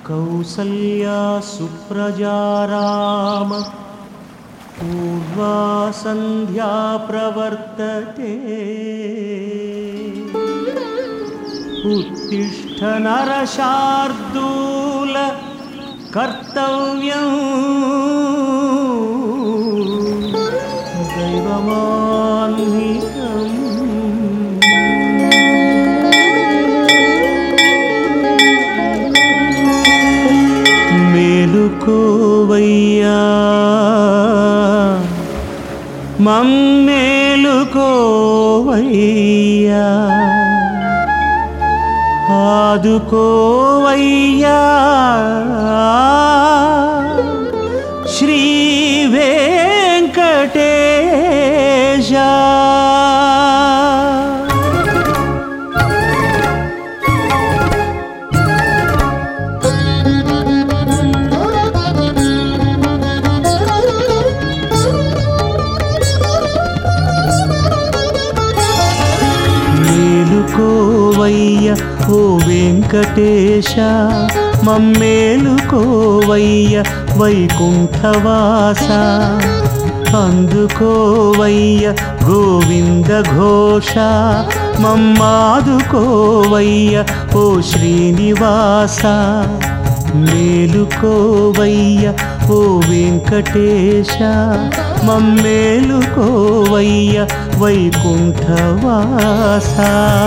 కౌసల్యా సుప్రజారామ పూర్వా సంధ్యా ప్రవర్తతే ఉత్తిష్ఠ నరశార్దూల కర్తవ్యం దైవమాన్వికం. మేలుకోవయ్యా మమ్మేలుకోవయ్యా ఆదుకోవయ్యా శ్రీ వెంకటేశ. మేలుకోవయ్య ఓ వెంకటేశ మమ్మేలుకోవయ్య వైకుంఠవాస. అందుకోవయ్య గోవింద ఘోష మమ్మాదుకోవయ్య ఓ శ్రీనివాస. మేలుకోవయ్య ఓ వెంకటేశ మమ్మేలుకోవయ్య వైకుంఠవాస.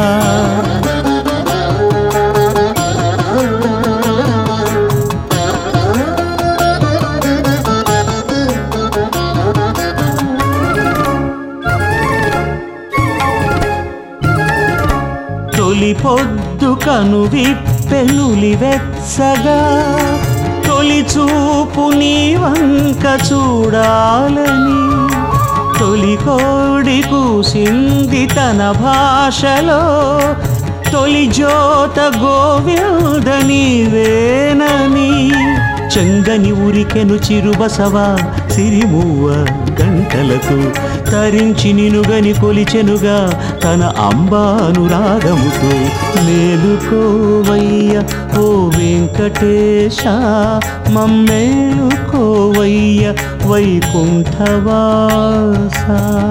తొలి పొద్దు కను విప్పెనులి వెచ్చగా తొలి చూపు నీ వంక చూడాలని తొలి కోడి కూసింది తన భాషలో తొలి జ్యోత గోవింద నీవేనని చెంగని ఉరికెను చిరుబసవ సిరిమువ్వ గంటలకు తరించి నినుగని కొలిచెనుగా తన అంబానురాగముతో. మేలుకోవయ్య ఓ వెంకటేశ మమ్మేలుకోవయ్య వైకుంఠవాస.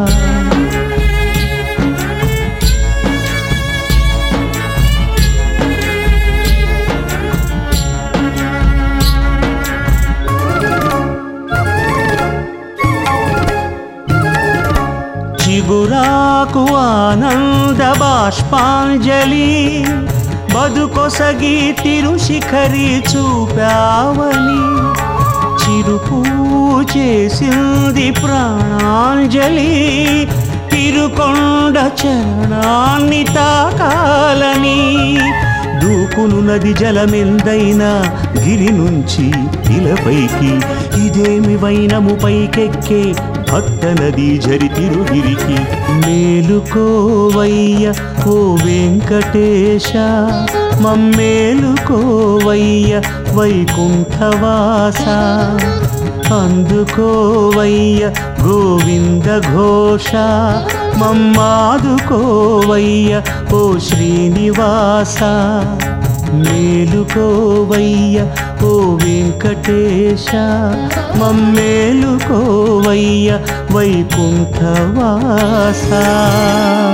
చిగురాకు ఆనంద బాష్పాంజలి బదుకొసగి తిరుశిఖరి చూపావని చిరుపూ చేసింది ప్రాణాంజలి తిరుకొండ చరణాన్ని తాకాలని. దూకును నది జలమెందైనా గిరి నుంచి ఇలపైకి ఇదేమి వైనము పైకెక్కే భక్త నదీ జరి తిరుగిరికి. మేలుకోవయ్య ఓ వెంకటేశ మమ్మేలుకోవయ్య వైకుంఠవాస. అందుకోవయ్య గోవింద ఘోష మమ్మాదుకోవయ్య ఓ శ్రీనివాస. మేలుకోవయ్య ఓ వెంకటేశ మమ్మేలుకోవయ్య వైకుంఠవాస.